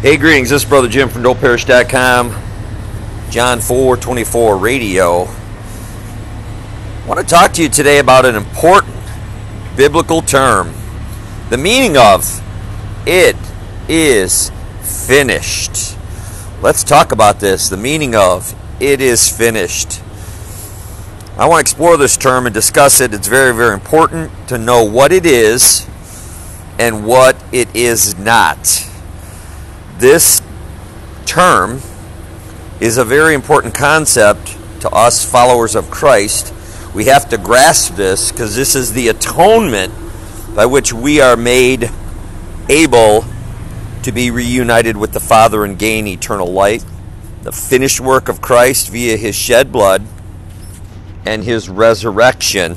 Hey, greetings. This is Brother Jim from DopeParish.com, John 4:24 Radio. I want to talk to you today about an important biblical term. The meaning of "it is finished." Let's talk about this. The meaning of "it is finished." I want to explore this term and discuss it. It's very, very important to know what it is and what it is not. This term is a very important concept to us followers of Christ. We have to grasp this because this is the atonement by which we are made able to be reunited with the Father and gain eternal life. The finished work of Christ via His shed blood and His resurrection.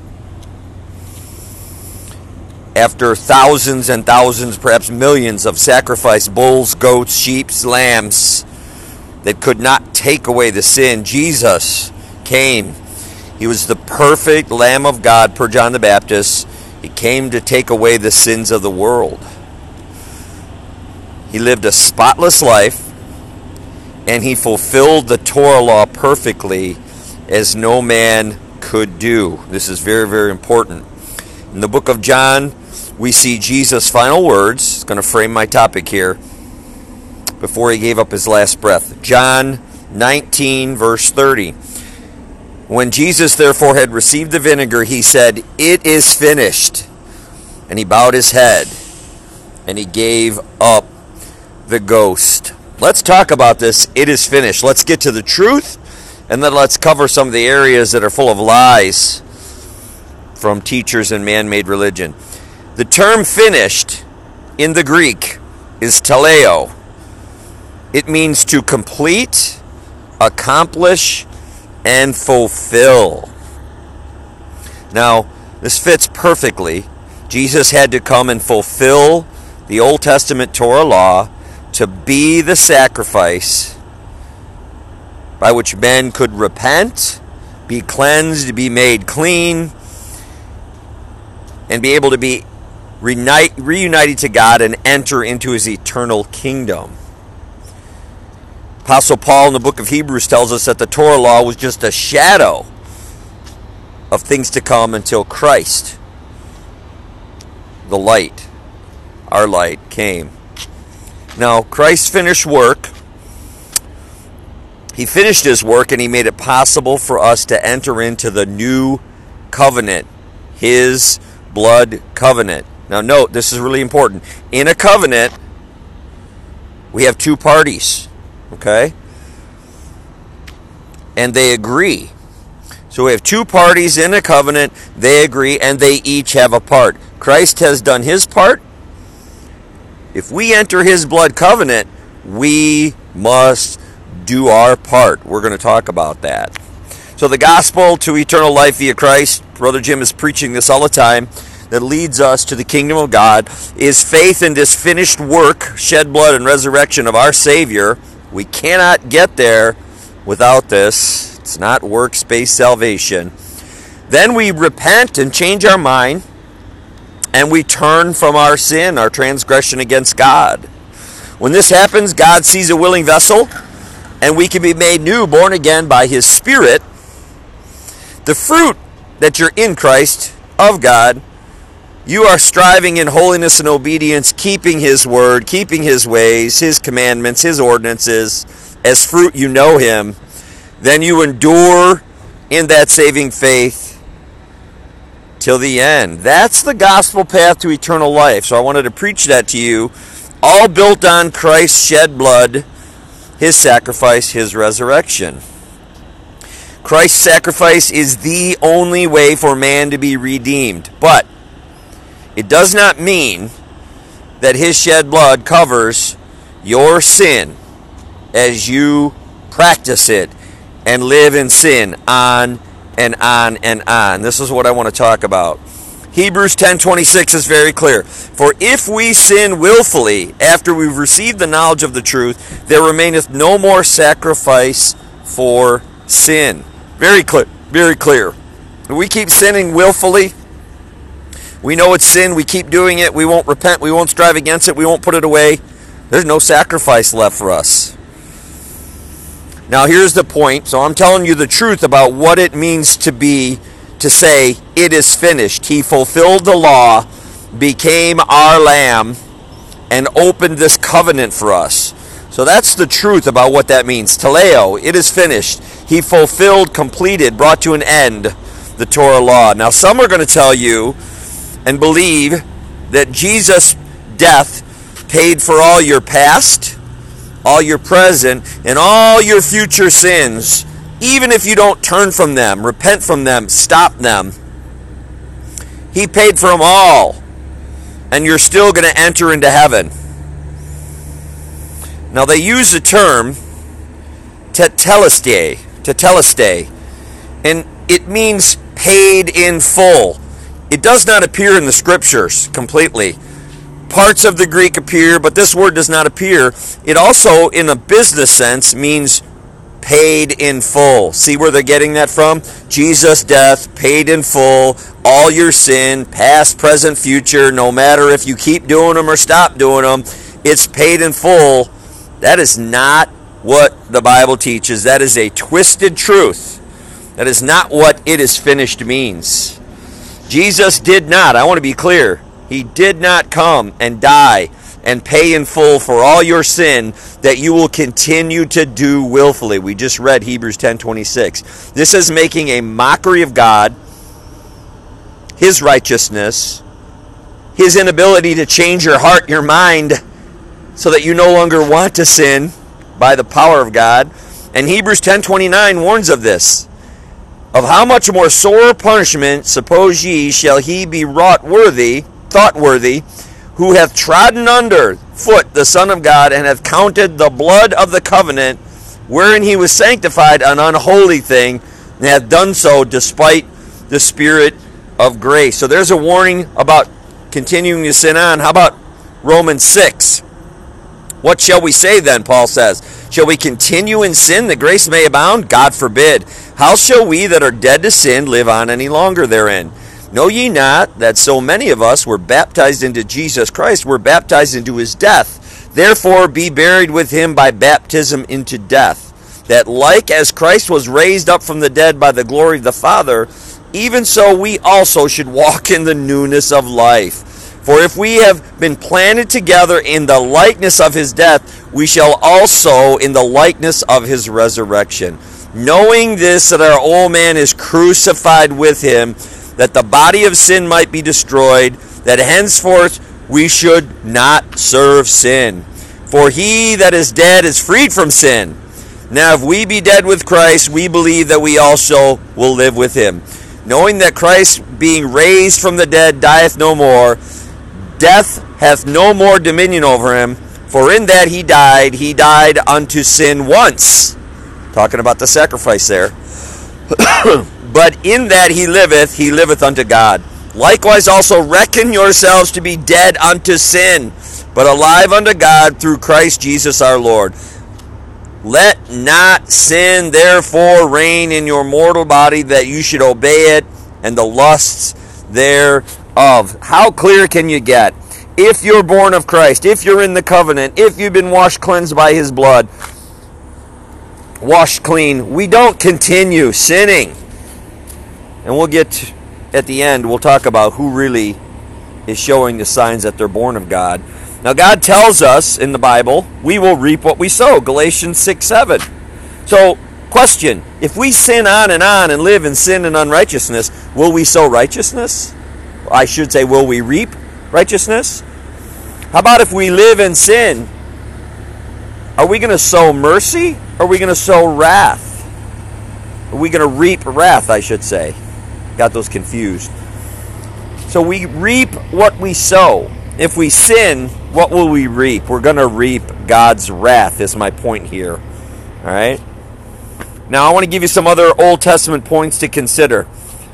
After thousands and thousands, perhaps millions of sacrificed bulls, goats, sheep, lambs that could not take away the sin, Jesus came. He was the perfect Lamb of God per John the Baptist. He came to take away the sins of the world. He lived a spotless life, and He fulfilled the Torah law perfectly as no man could do. This is very, very important. In the book of John, we see Jesus' final words. It's going to frame my topic here. Before He gave up His last breath. John 19, verse 30. When Jesus therefore had received the vinegar, He said, "It is finished." And He bowed His head, and He gave up the ghost. Let's talk about this. It is finished. Let's get to the truth, and then let's cover some of the areas that are full of lies from teachers and man-made religion. The term finished in the Greek is teleo. It means to complete, accomplish, and fulfill. Now, this fits perfectly. Jesus had to come and fulfill the Old Testament Torah law to be the sacrifice by which men could repent, be cleansed, be made clean, and be able to be reunited to God and enter into His eternal kingdom. Apostle Paul in the book of Hebrews tells us that the Torah law was just a shadow of things to come until Christ, the light, our light, came. Now, Christ's finished work, He finished His work and He made it possible for us to enter into the new covenant, His blood covenant. Now note, this is really important. In a covenant, we have two parties, okay? And they agree. So we have two parties in a covenant, they agree, and they each have a part. Christ has done His part. If we enter His blood covenant, we must do our part. We're going to talk about that. So the gospel to eternal life via Christ, Brother Jim is preaching this all the time, that leads us to the kingdom of God, is faith in this finished work, shed blood and resurrection of our Savior. We cannot get there without this. It's not works-based salvation. Then we repent and change our mind, and we turn from our sin, our transgression against God. When this happens, God sees a willing vessel, and we can be made new, born again by His Spirit. The fruit that you're in Christ, of God, you are striving in holiness and obedience, keeping His word, keeping His ways, His commandments, His ordinances. As fruit, you know Him. Then you endure in that saving faith till the end. That's the gospel path to eternal life. So I wanted to preach that to you, all built on Christ's shed blood, His sacrifice, His resurrection. Christ's sacrifice is the only way for man to be redeemed. But it does not mean that His shed blood covers your sin as you practice it and live in sin on and on and on. This is what I want to talk about. Hebrews 10:26 is very clear. For if we sin willfully after we've received the knowledge of the truth, there remaineth no more sacrifice for sin. Very clear. Very clear. We keep sinning willfully. We know it's sin. We keep doing it. We won't repent. We won't strive against it. We won't put it away. There's no sacrifice left for us. Now here's the point. So I'm telling you the truth about what it means to say, it is finished. He fulfilled the law, became our lamb, and opened this covenant for us. So that's the truth about what that means. Teleo, it is finished. He fulfilled, completed, brought to an end the Torah law. Now some are going to tell you and believe that Jesus' death paid for all your past, all your present, and all your future sins, even if you don't turn from them, repent from them, stop them. He paid for them all, and you're still going to enter into heaven. Now they use the term tetelestai, and it means paid in full. It does not appear in the scriptures completely. Parts of the Greek appear, but this word does not appear. It also, in a business sense, means paid in full. See where they're getting that from? Jesus' death, paid in full, all your sin, past, present, future, no matter if you keep doing them or stop doing them, it's paid in full. That is not what the Bible teaches. That is a twisted truth. That is not what it is finished means. Jesus did not, I want to be clear, he did not come and die and pay in full for all your sin that you will continue to do willfully. We just read Hebrews 10:26. This is making a mockery of God, his righteousness, his inability to change your heart, your mind, so that you no longer want to sin by the power of God. And Hebrews 10:29 warns of this. Of how much more sore punishment, suppose ye, shall he be thought worthy, who hath trodden under foot the Son of God, and hath counted the blood of the covenant, wherein he was sanctified, an unholy thing, and hath done so despite the Spirit of grace. So there's a warning about continuing to sin on. How about Romans 6? What shall we say then, Paul says? Shall we continue in sin that grace may abound? God forbid. How shall we that are dead to sin live on any longer therein? Know ye not that so many of us were baptized into Jesus Christ, were baptized into his death? Therefore be buried with him by baptism into death, that like as Christ was raised up from the dead by the glory of the Father, even so we also should walk in the newness of life. For if we have been planted together in the likeness of his death, we shall also in the likeness of his resurrection. Knowing this, that our old man is crucified with him, that the body of sin might be destroyed, that henceforth we should not serve sin. For he that is dead is freed from sin. Now if we be dead with Christ, we believe that we also will live with him. Knowing that Christ, being raised from the dead, dieth no more, death hath no more dominion over him. For in that he died unto sin once. Talking about the sacrifice there. But in that he liveth unto God. Likewise also reckon yourselves to be dead unto sin, but alive unto God through Christ Jesus our Lord. Let not sin therefore reign in your mortal body, that you should obey it, and the lusts thereof. How clear can you get? If you're born of Christ, if you're in the covenant, if you've been washed, cleansed by his blood, washed clean, we don't continue sinning. And we'll get at the end, we'll talk about who really is showing the signs that they're born of God. Now God tells us in the Bible, we will reap what we sow. Galatians 6:7. So, question, if we sin on and live in sin and unrighteousness, will we sow righteousness? I should say, will we reap righteousness? How about if we live in sin? Are we going to sow mercy, or are we going to sow wrath? Are we going to reap wrath, I should say? Got those confused. So we reap what we sow. If we sin, what will we reap? We're going to reap God's wrath, is my point here. All right? Now, I want to give you some other Old Testament points to consider.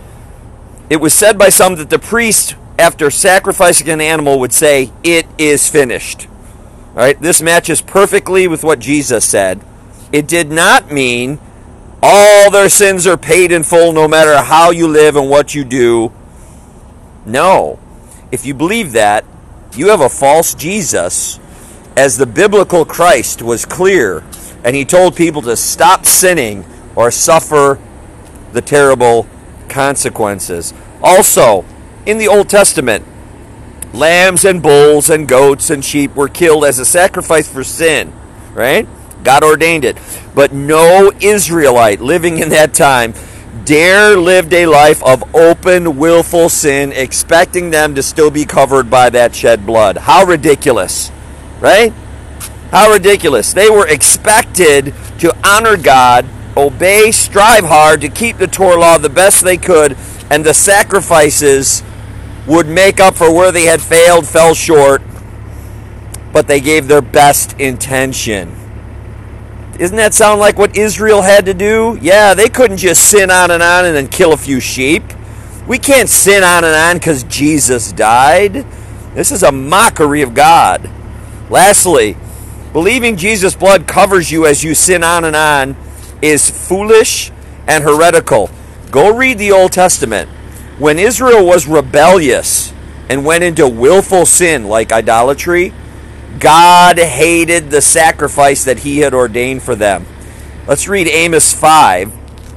It was said by some that the priest, after sacrificing an animal, would say, "It is finished." All right? This matches perfectly with what Jesus said. It did not mean all their sins are paid in full no matter how you live and what you do. No. If you believe that, you have a false Jesus, as the biblical Christ was clear, and he told people to stop sinning or suffer the terrible consequences. Also, in the Old Testament, lambs and bulls and goats and sheep were killed as a sacrifice for sin, right? God ordained it. But no Israelite living in that time dare lived a life of open, willful sin, expecting them to still be covered by that shed blood. How ridiculous, right? How ridiculous. They were expected to honor God, obey, strive hard to keep the Torah law the best they could, and the sacrifices would make up for where they had failed, fell short, but they gave their best intention. Doesn't that sound like what Israel had to do? Yeah, they couldn't just sin on and then kill a few sheep. We can't sin on and on because Jesus died. This is a mockery of God. Lastly, believing Jesus' blood covers you as you sin on and on is foolish and heretical. Go read the Old Testament. When Israel was rebellious and went into willful sin like idolatry, God hated the sacrifice that he had ordained for them. Let's read Amos 5.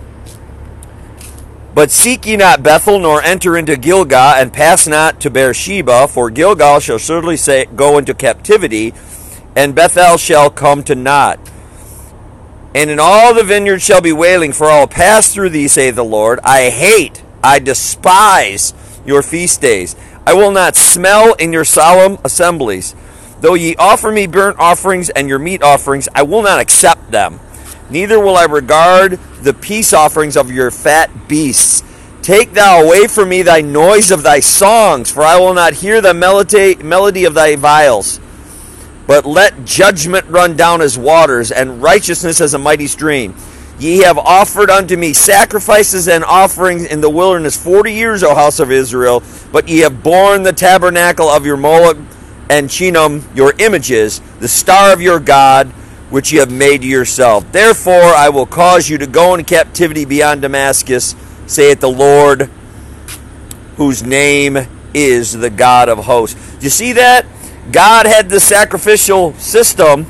But seek ye not Bethel, nor enter into Gilgal, and pass not to Beersheba, for Gilgal shall surely go into captivity, and Bethel shall come to naught. And in all the vineyards shall be wailing, for I will pass through thee, saith the Lord. I despise your feast days. I will not smell in your solemn assemblies. Though ye offer me burnt offerings and your meat offerings, I will not accept them. Neither will I regard the peace offerings of your fat beasts. Take thou away from me thy noise of thy songs, for I will not hear the melody of thy viols. But let judgment run down as waters, and righteousness as a mighty stream. Ye have offered unto me sacrifices and offerings in the wilderness 40 years, O house of Israel, but ye have borne the tabernacle of your Moloch and Chinam, your images, the star of your God, which ye have made to yourself. Therefore I will cause you to go into captivity beyond Damascus, saith the Lord, whose name is the God of hosts. Do you see that? God had the sacrificial system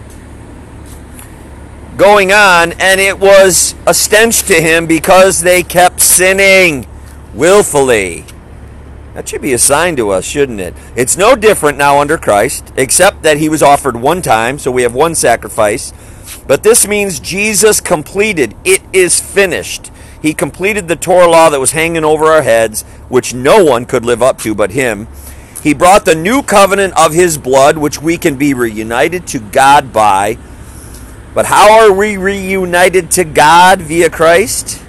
going on, and it was a stench to him because they kept sinning willfully. That should be a sign to us, shouldn't it? It's no different now under Christ, except that he was offered one time, so we have one sacrifice. But this means Jesus completed. It is finished. He completed the Torah law that was hanging over our heads, which no one could live up to but him. He brought the new covenant of his blood, which we can be reunited to God by. But how are we reunited to God via Christ?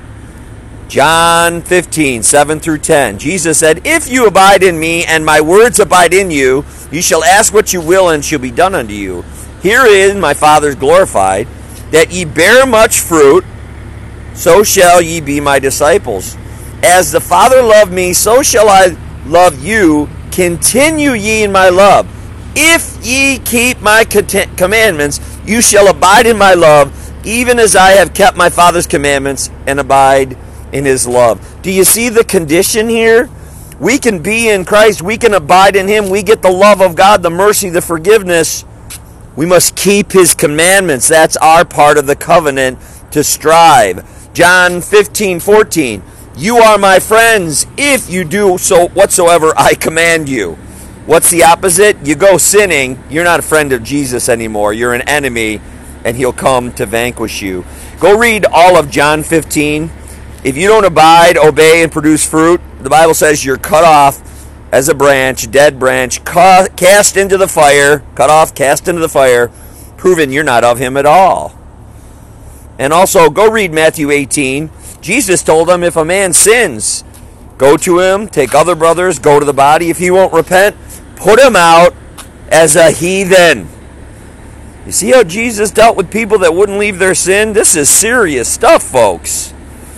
John 15, 7 through 10. Jesus said, If you abide in me, and my words abide in you, you shall ask what you will, and it shall be done unto you. Herein my Father is glorified, that ye bear much fruit, so shall ye be my disciples. As the Father loved me, so shall I love you. Continue ye in my love. If ye keep my commandments, you shall abide in my love, even as I have kept my Father's commandments and abide in his love. Do you see the condition here? We can be in Christ. We can abide in him. We get the love of God, the mercy, the forgiveness. We must keep his commandments. That's our part of the covenant to strive. John 15, 14. You are my friends if you do so whatsoever I command you. What's the opposite? You go sinning, you're not a friend of Jesus anymore. You're an enemy, and he'll come to vanquish you. Go read all of John 15. If you don't abide, obey, and produce fruit, the Bible says you're cut off as a branch, dead branch, cast into the fire, cut off, cast into the fire, proving you're not of him at all. And also, go read Matthew 18. Jesus told them, if a man sins, go to him, take other brothers, go to the body. If he won't repent, put him out as a heathen. You see how Jesus dealt with people that wouldn't leave their sin? This is serious stuff, folks.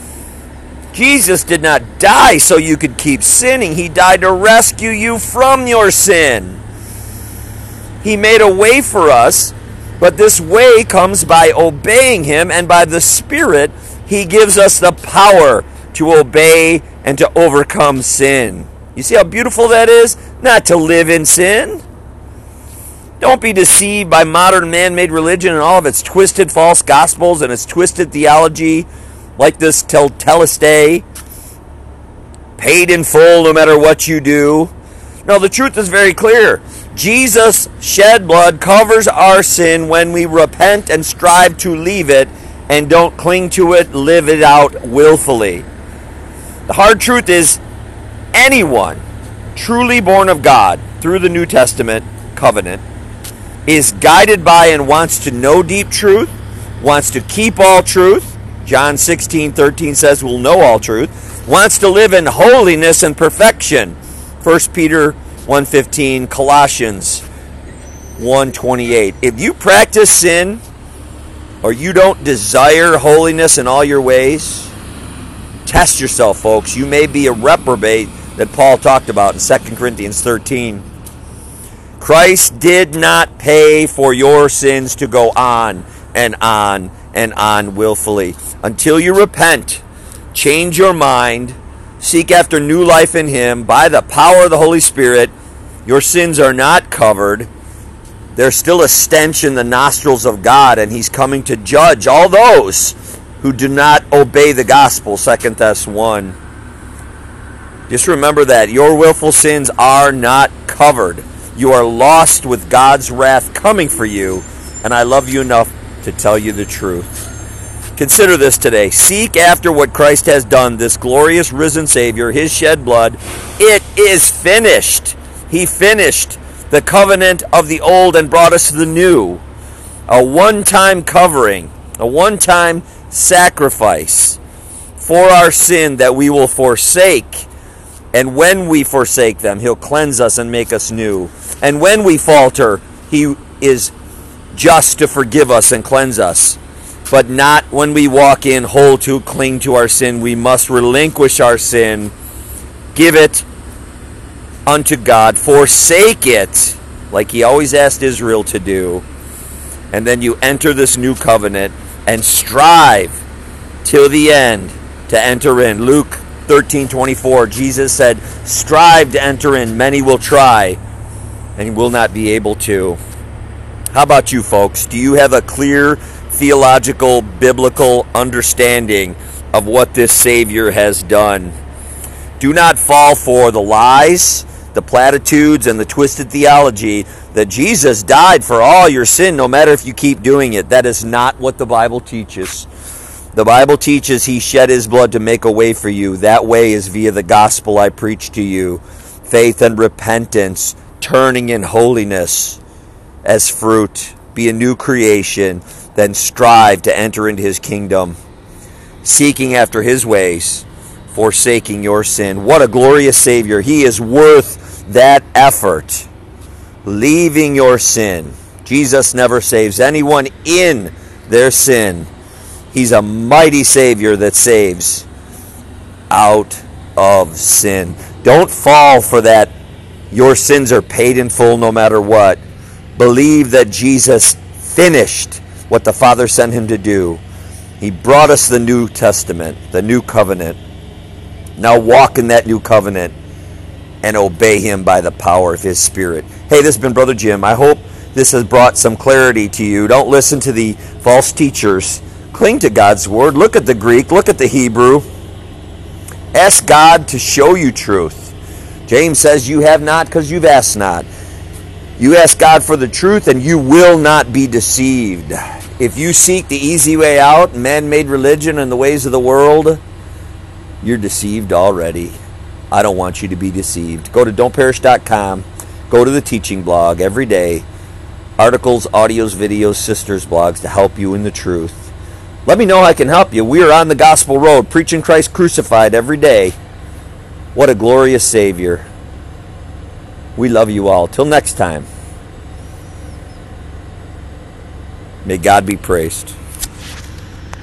Jesus did not die so you could keep sinning. He died to rescue you from your sin. He made a way for us, but this way comes by obeying him, and by the Spirit, he gives us the power to obey and to overcome sin. You see how beautiful that is? Not to live in sin. Don't be deceived by modern man-made religion and all of its twisted false gospels and its twisted theology, like this telestai, paid in full no matter what you do. No, the truth is very clear. Jesus' shed blood covers our sin when we repent and strive to leave it and don't cling to it, live it out willfully. The hard truth is, anyone truly born of God through the New Testament covenant is guided by and wants to know deep truth, wants to keep all truth. John 16:13 says we'll know all truth. Wants to live in holiness and perfection. 1 Peter 1:15, Colossians 1:28. If you practice sin or you don't desire holiness in all your ways, test yourself, folks. You may be a reprobate that Paul talked about in 2 Corinthians 13. Christ did not pay for your sins to go on and on and on willfully. Until you repent, change your mind, seek after new life in Him by the power of the Holy Spirit, your sins are not covered. There's still a stench in the nostrils of God, and He's coming to judge all those who do not obey the gospel, 2 Thess 1. Just remember that your willful sins are not covered. You are lost with God's wrath coming for you, and I love you enough to tell you the truth. Consider this today. Seek after what Christ has done, this glorious risen Savior, His shed blood. It is finished. He finished the covenant of the old and brought us the new. A one-time covering, a one-time sacrifice for our sin that we will forsake. And when we forsake them, He'll cleanse us and make us new. And when we falter, He is just to forgive us and cleanse us. But not when we walk in whole to cling to our sin. We must relinquish our sin, give it unto God, forsake it, like He always asked Israel to do. And then you enter this new covenant and strive till the end to enter in. Luke 13:24, Jesus said, strive to enter in. Many will try and will not be able to. How about you, folks? Do you have a clear theological, biblical understanding of what this Savior has done? Do not fall for the lies, the platitudes, and the twisted theology that Jesus died for all your sin, no matter if you keep doing it. That is not what the Bible teaches. The Bible teaches He shed His blood to make a way for you. That way is via the gospel I preach to you. Faith and repentance, turning in holiness as fruit. Be a new creation, then strive to enter into His kingdom. Seeking after His ways, forsaking your sin. What a glorious Savior. He is worth that effort. Leaving your sin. Jesus never saves anyone in their sin. He's a mighty Savior that saves out of sin. Don't fall for that. Your sins are paid in full no matter what. Believe that Jesus finished what the Father sent Him to do. He brought us the New Testament, the New Covenant. Now walk in that New Covenant and obey Him by the power of His Spirit. Hey, this has been Brother Jim. I hope this has brought some clarity to you. Don't listen to the false teachers. Cling to God's Word. Look at the Greek. Look at the Hebrew. Ask God to show you truth. James says you have not because you've asked not. You ask God for the truth and you will not be deceived. If you seek the easy way out, man-made religion and the ways of the world, you're deceived already. I don't want you to be deceived. Go to don'tperish.com. Go to the teaching blog every day. Articles, audios, videos, sisters blogs to help you in the truth. Let me know how I can help you. We are on the gospel road, preaching Christ crucified every day. What a glorious Savior. We love you all. Till next time. May God be praised.